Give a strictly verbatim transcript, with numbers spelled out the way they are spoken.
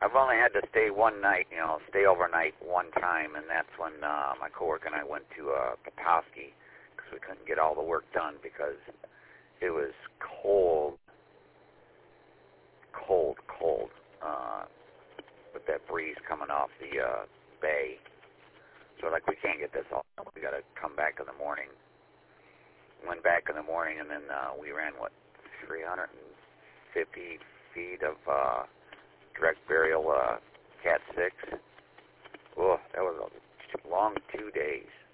I've only had to stay one night, you know, stay overnight one time, and that's when uh, my coworker and I went to uh, Petoskey because we couldn't get all the work done because it was cold, cold, cold, uh, with that breeze coming off the uh, bay. So, like, we can't get this all done. We got to come back in the morning. Went back in the morning, and then uh, we ran, what, three hundred fifty feet of uh, direct burial uh, Cat six. Oh, that was a long two days.